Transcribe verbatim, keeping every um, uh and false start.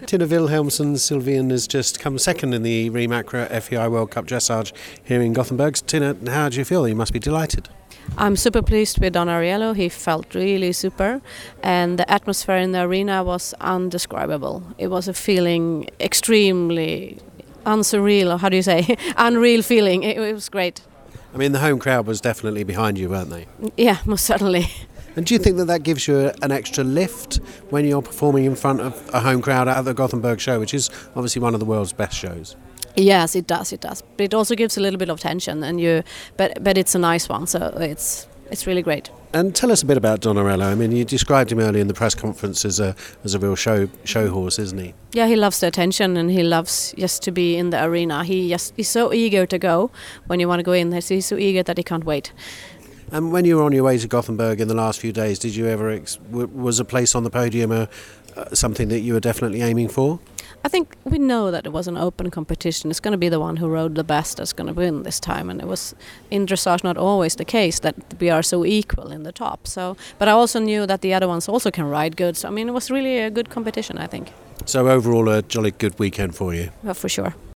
Tina Wilhelmsen Sylvian has just come second in the Remacra F E I World Cup Dressage here in Gothenburg. Tina, how do you feel? You must be delighted. I'm super pleased with Don Ariely. He felt really super, and the atmosphere in the arena was undescribable. It was a feeling extremely unsurreal, or how do you say, unreal feeling. It, it was great. I mean, the home crowd was definitely behind you, weren't they? Yeah, most certainly. And do you think that that gives you an extra lift when you're performing in front of a home crowd at the Gothenburg show, which is obviously one of the world's best shows? Yes, it does. It does. But it also gives a little bit of tension, and you. But but it's a nice one, so it's it's really great. And tell us a bit about Don Ariely. I mean, you described him earlier in the press conference as a as a real show show horse, isn't he? Yeah, he loves the attention, and he loves just to be in the arena. He just he's so eager to go when you want to go in. He's so eager that he can't wait. And when you were on your way to Gothenburg in the last few days, did you ever ex- was a place on the podium uh, uh, something that you were definitely aiming for? I think we know that it was an open competition. It's going to be the one who rode the best that's going to win this time, and it was in dressage not always the case that we are so equal in the top. So, but I also knew that the other ones also can ride good. So I mean, it was really a good competition, I think. So overall, a jolly good weekend for you. Well, for sure.